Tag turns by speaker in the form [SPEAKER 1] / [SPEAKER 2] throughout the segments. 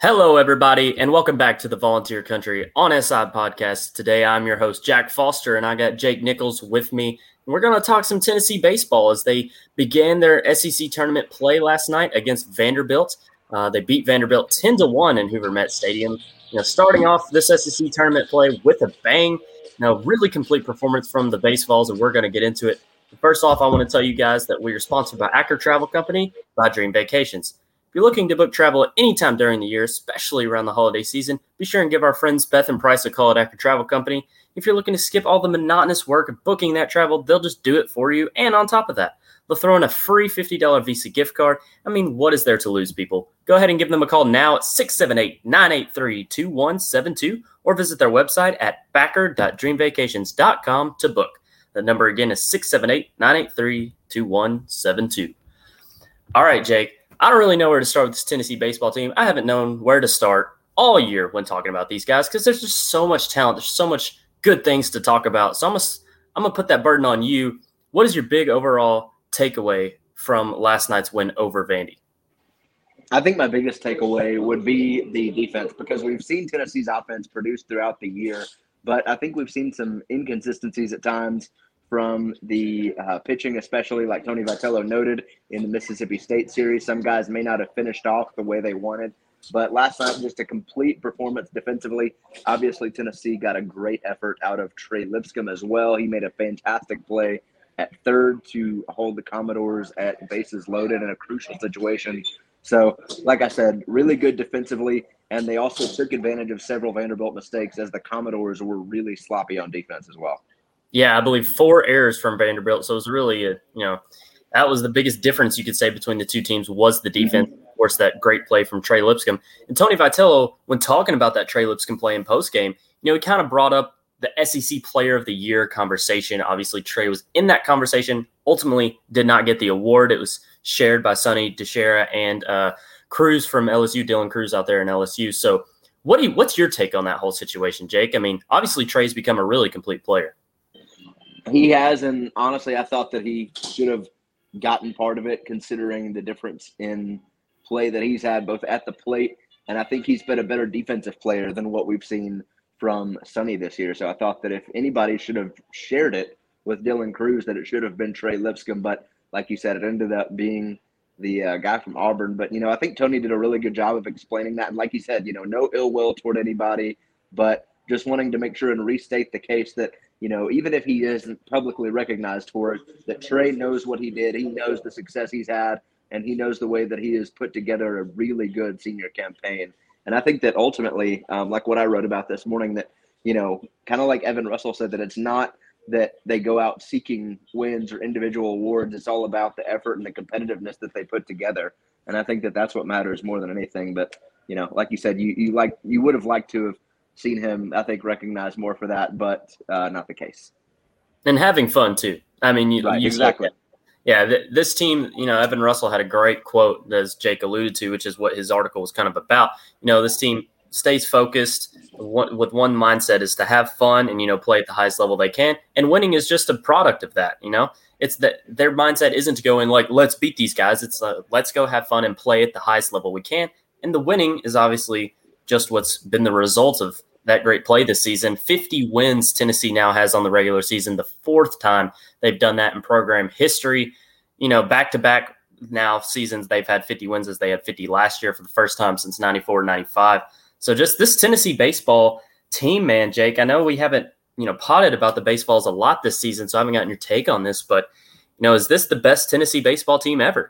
[SPEAKER 1] Hello, everybody, and welcome back to the Volunteer Country on SI Podcast. Today, I'm your host, Jack Foster, and I got Jake Nichols with me. And we're going to talk some Tennessee baseball as they began their SEC tournament play last night against Vanderbilt. They beat Vanderbilt 10-1 in Hoover Met Stadium. Starting off this SEC tournament play with a bang. Really complete performance from the Baseballs, and we're going to get into it. First off, I want to tell you guys that we are sponsored by Acker Travel Company by Dream Vacations. If you're looking to book travel at any time during the year, especially around the holiday season, be sure and give our friends Beth and Price a call at Acker Travel Company. If you're looking to skip all the monotonous work of booking that travel, they'll just do it for you. And on top of that, they'll throw in a free $50 Visa gift card. I mean, what is there to lose, people? Go ahead and give them a call now at 678-983-2172 or visit their website at backer.dreamvacations.com to book. The number again is 678-983-2172. All right, Jake. I don't really know where to start with this Tennessee baseball team. I haven't known where to start all year when talking about these guys because there's just so much talent. There's so much good things to talk about. So I'm going to put that burden on you. What is your big overall takeaway from last night's win over Vandy?
[SPEAKER 2] I think my biggest takeaway would be the defense because we've seen Tennessee's offense produce throughout the year, but I think we've seen some inconsistencies at times from the pitching, especially like Tony Vitello noted in the Mississippi State series. Some guys may not have finished off the way they wanted, but last night just a complete performance defensively. Obviously, Tennessee got a great effort out of Trey Lipscomb as well. He made a fantastic play at third to hold the Commodores at bases loaded in a crucial situation. So, like I said, really good defensively, and they also took advantage of several Vanderbilt mistakes as the Commodores were really sloppy on defense as well.
[SPEAKER 1] Yeah, I believe 4 errors from Vanderbilt. So it was really, that was the biggest difference you could say between the two teams was the defense. Mm-hmm. Of course, that great play from Trey Lipscomb. And Tony Vitello, when talking about that Trey Lipscomb play in postgame, he kind of brought up the SEC Player of the Year conversation. Obviously, Trey was in that conversation, ultimately did not get the award. It was shared by Sonny DeShera and Cruz from LSU, Dylan Cruz out there in LSU. So what's your take on that whole situation, Jake? I mean, obviously, Trey's become a really complete player.
[SPEAKER 2] He has, and honestly, I thought that he should have gotten part of it considering the difference in play that he's had both at the plate, and I think he's been a better defensive player than what we've seen from Sonny this year. So I thought that if anybody should have shared it with Dylan Cruz, that it should have been Trey Lipscomb, but like you said, it ended up being the guy from Auburn. But, I think Tony did a really good job of explaining that, and like you said, no ill will toward anybody, but just wanting to make sure and restate the case that even if he isn't publicly recognized for it, that Trey knows what he did. He knows the success he's had, and he knows the way that he has put together a really good senior campaign. And I think that ultimately, like what I wrote about this morning, that, kind of like Evan Russell said, that it's not that they go out seeking wins or individual awards. It's all about the effort and the competitiveness that they put together. And I think that that's what matters more than anything. But, like you said, you would have liked to have seen him, I think, recognized more for that, but not the case.
[SPEAKER 1] And having fun, too. I mean,
[SPEAKER 2] right, exactly.
[SPEAKER 1] This team, Evan Russell had a great quote, as Jake alluded to, which is what his article was kind of about. This team stays focused with one mindset is to have fun and, play at the highest level they can. And winning is just a product of that, It's that their mindset isn't to go in like, let's beat these guys. It's let's go have fun and play at the highest level we can. And the winning is obviously just what's been the result of that great play this season. 50 wins Tennessee now has on the regular season, the 4th time they've done that in program history. Back-to-back now seasons they've had 50 wins as they had 50 last year for the first time since 94-95. So just this Tennessee baseball team, man, Jake, I know we haven't, potted about the baseballs a lot this season, so I haven't gotten your take on this, but, is this the best Tennessee baseball team ever?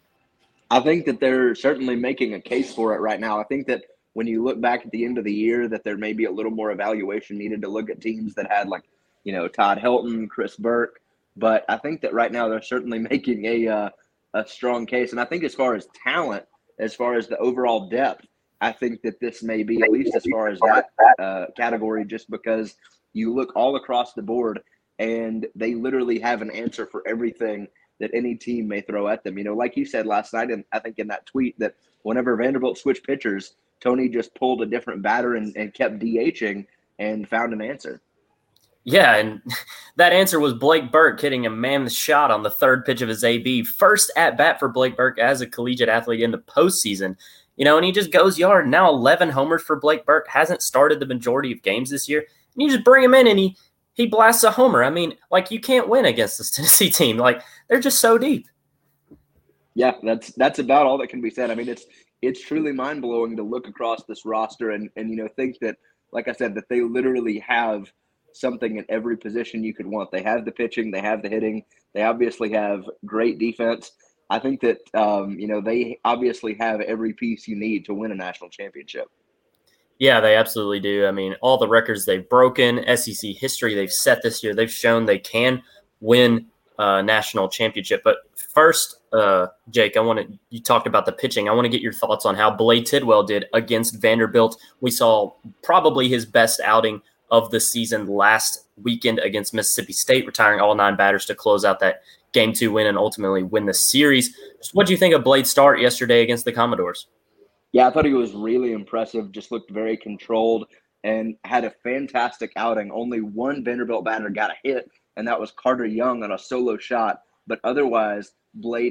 [SPEAKER 2] I think that they're certainly making a case for it right now. I think that when you look back at the end of the year, that there may be a little more evaluation needed to look at teams that had Todd Helton, Chris Burke. But I think that right now they're certainly making a strong case. And I think as far as talent, as far as the overall depth, I think that this may be, at least as far as that category, just because you look all across the board and they literally have an answer for everything that any team may throw at them. Like you said last night, and I think in that tweet, that whenever Vanderbilt switched pitchers, Tony just pulled a different batter and kept DHing and found an answer.
[SPEAKER 1] Yeah, and that answer was Blake Burke hitting a mammoth shot on the 3rd pitch of his AB. First at-bat for Blake Burke as a collegiate athlete in the postseason. and he just goes yard. Now 11 homers for Blake Burke, hasn't started the majority of games this year. And you just bring him in and he blasts a homer. I mean, like, you can't win against this Tennessee team. Like, they're just so deep.
[SPEAKER 2] Yeah, that's about all that can be said. I mean, it's truly mind-blowing to look across this roster and think that, like I said, that they literally have something in every position you could want. They have the pitching, they have the hitting, they obviously have great defense. I think that they obviously have every piece you need to win a national championship.
[SPEAKER 1] Yeah, they absolutely do. I mean, all the records they've broken, SEC history they've set this year, they've shown they can win a national championship. But first, Jake, you talked about the pitching. I want to get your thoughts on how Blade Tidwell did against Vanderbilt. We saw probably his best outing of the season last weekend against Mississippi State, retiring all 9 batters to close out that Game 2 win and ultimately win the series. What do you think of Blade's start yesterday against the Commodores?
[SPEAKER 2] Yeah, I thought he was really impressive, just looked very controlled and had a fantastic outing. Only one Vanderbilt batter got a hit, and that was Carter Young on a solo shot. But otherwise, Blade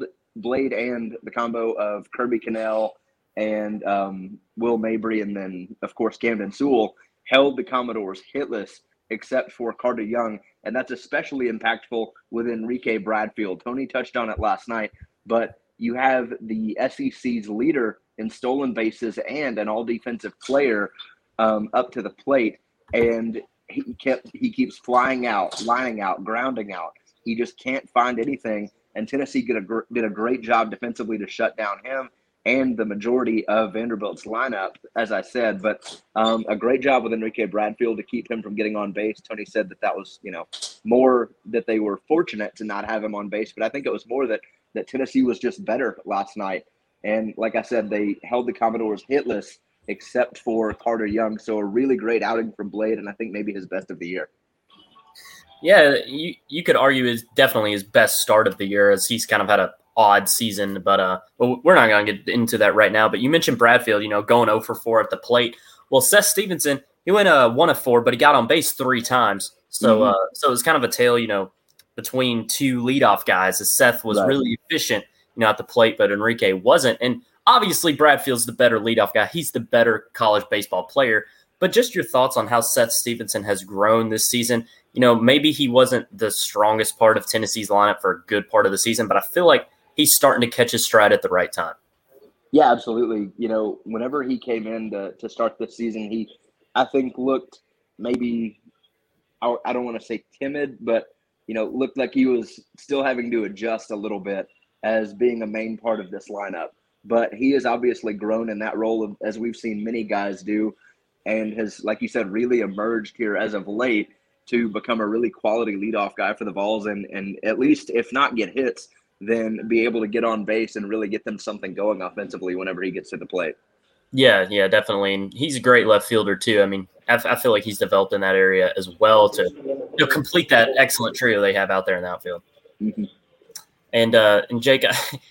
[SPEAKER 2] and the combo of Kirby Cannell and Will Mabry, and then, of course, Camden Sewell, held the Commodores hitless except for Carter Young. And that's especially impactful with Enrique Bradfield. Tony touched on it last night, but you have the SEC's leader in stolen bases and an all-defensive player up to the plate, and he keeps flying out, lining out, grounding out. He just can't find anything, and Tennessee did a great job defensively to shut down him and the majority of Vanderbilt's lineup, as I said. But a great job with Enrique Bradfield to keep him from getting on base. Tony said that was more that they were fortunate to not have him on base, but I think it was more that Tennessee was just better last night. And like I said, they held the Commodores hitless except for Carter Young. So a really great outing from Blade, and I think maybe his best of the year.
[SPEAKER 1] Yeah, you could argue is definitely his best start of the year, as he's kind of had an odd season. But we're not going to get into that right now. But you mentioned Bradfield, going 0 for 4 at the plate. Well, Seth Stevenson, he went 1 of 4, but he got on base 3 times. So so it was kind of a tale, between 2 leadoff guys, as Seth was really efficient, at the plate, but Enrique wasn't. And obviously Bradfield's the better leadoff guy. He's the better college baseball player. But just your thoughts on how Seth Stevenson has grown this season. Maybe he wasn't the strongest part of Tennessee's lineup for a good part of the season, but I feel like he's starting to catch his stride at the right time.
[SPEAKER 2] Yeah, absolutely. Whenever he came in to start this season, he, I think, looked maybe, I don't want to say timid, but, looked like he was still having to adjust a little bit as being a main part of this lineup. But he has obviously grown in that role, as we've seen many guys do, and has, like you said, really emerged here as of late to become a really quality leadoff guy for the Vols, and at least, if not get hits, then be able to get on base and really get them something going offensively whenever he gets to the plate.
[SPEAKER 1] Yeah, definitely. And he's a great left fielder too. I mean, I feel like he's developed in that area as well to complete that excellent trio they have out there in the outfield.
[SPEAKER 2] Mm-hmm.
[SPEAKER 1] And Jake,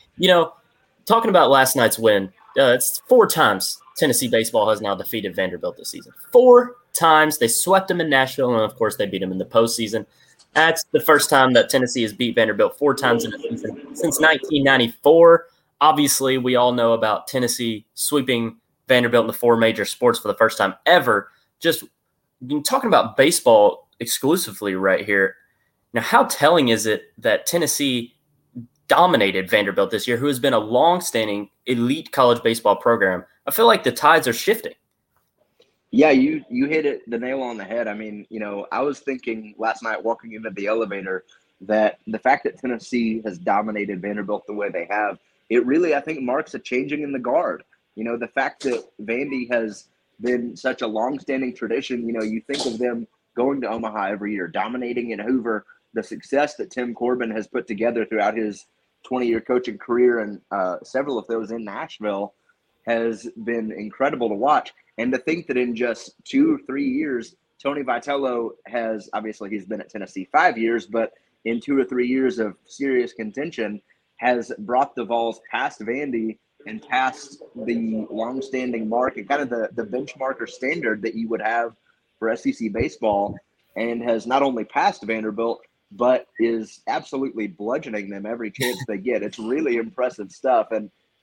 [SPEAKER 1] talking about last night's win, it's 4 times Tennessee baseball has now defeated Vanderbilt this season. 4 times. They swept them in Nashville, and of course they beat them in the postseason. That's the first time that Tennessee has beat Vanderbilt 4 times in a season since 1994. Obviously, we all know about Tennessee sweeping Vanderbilt in the 4 major sports for the first time ever. Just talking about baseball exclusively right here. Now, how telling is it that Tennessee dominated Vanderbilt this year, who has been a long-standing elite college baseball program? I feel like the tides are shifting.
[SPEAKER 2] Yeah, you hit the nail on the head. I mean, I was thinking last night walking into the elevator that the fact that Tennessee has dominated Vanderbilt the way they have, it really, I think, marks a changing in the guard. The fact that Vandy has been such a long-standing tradition, you think of them going to Omaha every year, dominating in Hoover, the success that Tim Corbin has put together throughout his 20-year coaching career, and several of those in Nashville, has been incredible to watch. And to think that in just 2 or 3 years, Tony Vitello has, obviously he's been at Tennessee 5 years, but in 2 or 3 years of serious contention, has brought the Vols past Vandy and past the longstanding mark and kind of the benchmark or standard that you would have for SEC baseball, and has not only passed Vanderbilt, but is absolutely bludgeoning them every chance they get. It's really impressive stuff. And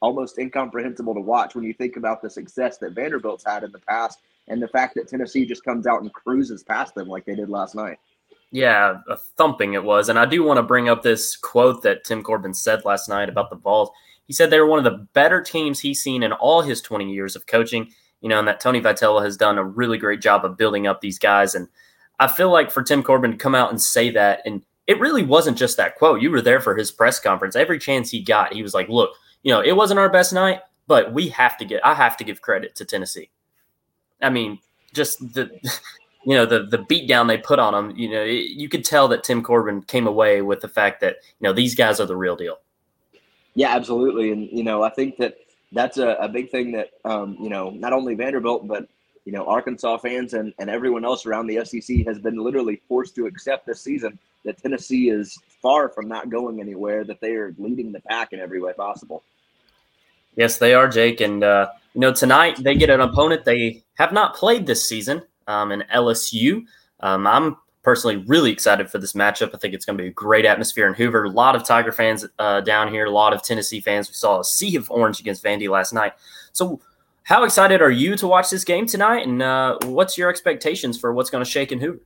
[SPEAKER 2] almost incomprehensible to watch when you think about the success that Vanderbilt's had in the past and the fact that Tennessee just comes out and cruises past them like they did last night.
[SPEAKER 1] Yeah, a thumping it was. And I do want to bring up this quote that Tim Corbin said last night about the Vols. He said they were one of the better teams he's seen in all his 20 years of coaching, and that Tony Vitello has done a really great job of building up these guys. And I feel like for Tim Corbin to come out and say that, and it really wasn't just that quote. You were there for his press conference. Every chance he got, he was like, look, it wasn't our best night, but I have to give credit to Tennessee. I mean, just the beat down they put on them, you could tell that Tim Corbin came away with the fact that, these guys are the real deal.
[SPEAKER 2] Yeah, absolutely. And, I think that's a big thing that, not only Vanderbilt, but, Arkansas fans and everyone else around the SEC has been literally forced to accept this season, that Tennessee is far from not going anywhere, that they are leading the pack in every way possible.
[SPEAKER 1] Yes, they are, Jake. And, tonight they get an opponent they have not played this season in LSU. I'm personally really excited for this matchup. I think it's going to be a great atmosphere in Hoover. A lot of Tiger fans down here, a lot of Tennessee fans. We saw a sea of orange against Vandy last night. So how excited are you to watch this game tonight? And what's your expectations for what's going to shake in Hoover?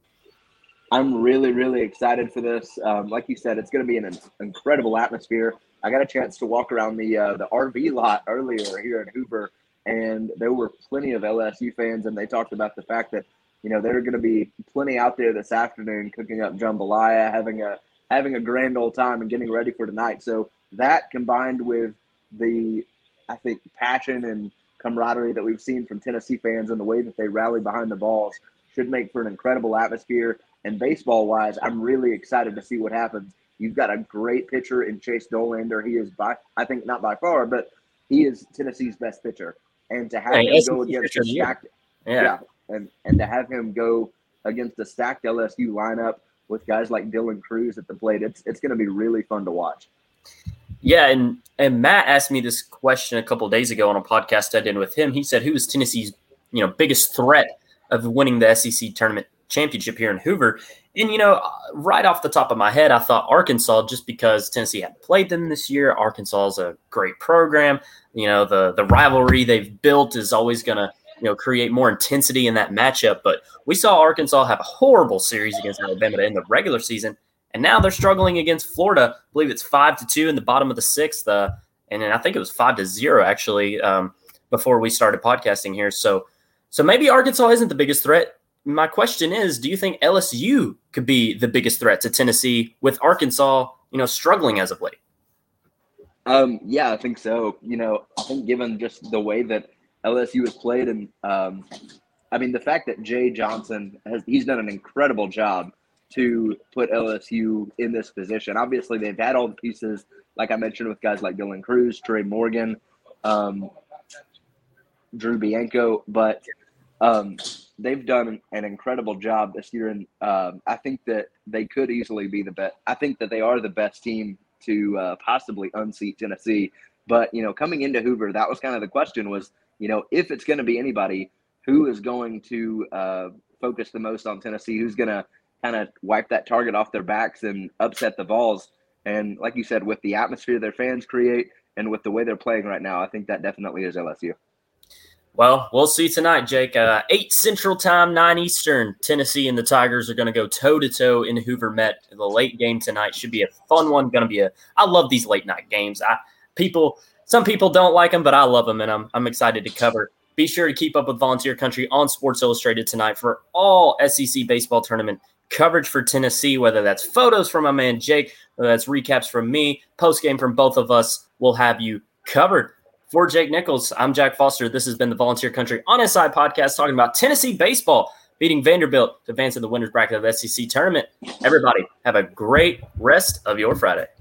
[SPEAKER 2] I'm really, really excited for this. Like you said, it's going to be an incredible atmosphere. I got a chance to walk around the RV lot earlier here in Hoover, and there were plenty of LSU fans, and they talked about the fact that, there are going to be plenty out there this afternoon cooking up jambalaya, having a grand old time and getting ready for tonight. So that combined with the, I think, passion and camaraderie that we've seen from Tennessee fans and the way that they rally behind the balls should make for an incredible atmosphere. And baseball-wise, I'm really excited to see what happens. You've got a great pitcher in Chase Dolander. He is, I think, not by far, but he is Tennessee's best pitcher. And to have him go against the stacked, and to have him go against the stacked LSU lineup with guys like Dylan Cruz at the plate, it's going to be really fun to watch.
[SPEAKER 1] Yeah, and Matt asked me this question a couple of days ago on a podcast I did with him. He said, who is Tennessee's biggest threat of winning the SEC tournament championship here in Hoover? And, right off the top of my head, I thought Arkansas, just because Tennessee hadn't played them this year. Arkansas is a great program. The rivalry they've built is always going to, create more intensity in that matchup. But we saw Arkansas have a horrible series against Alabama in the regular season. And now they're struggling against Florida. I believe it's 5-2 in the bottom of the sixth. And then I think it was 5-0 actually before we started podcasting here. So maybe Arkansas isn't the biggest threat. My question is, do you think LSU could be the biggest threat to Tennessee with Arkansas, struggling as of late?
[SPEAKER 2] Yeah, I think so. I think given just the way that LSU has played and, the fact that Jay Johnson he's done an incredible job to put LSU in this position. Obviously, they've had all the pieces, like I mentioned, with guys like Dylan Cruz, Trey Morgan, Drew Bianco, but they've done an incredible job this year, and I think that they could easily be the best. I think that they are the best team to possibly unseat Tennessee. But, coming into Hoover, that was kind of the question was, if it's going to be anybody, who is going to focus the most on Tennessee, who's going to kind of wipe that target off their backs and upset the Vols. And like you said, with the atmosphere their fans create and with the way they're playing right now, I think that definitely is LSU.
[SPEAKER 1] Well, we'll see tonight, Jake. 8 Central Time, 9 Eastern. Tennessee and the Tigers are going to go toe-to-toe in Hoover Met. The late game tonight should be a fun one. I love these late-night games. Some people don't like them, but I love them, and I'm excited to cover. Be sure to keep up with Volunteer Country on Sports Illustrated tonight for all SEC baseball tournament coverage for Tennessee, whether that's photos from my man Jake, whether that's recaps from me, post-game from both of us. We'll have you covered. For Jake Nichols, I'm Jack Foster. This has been the Volunteer Country on SI podcast talking about Tennessee baseball beating Vanderbilt to advance in the winners bracket of the SEC tournament. Everybody, have a great rest of your Friday.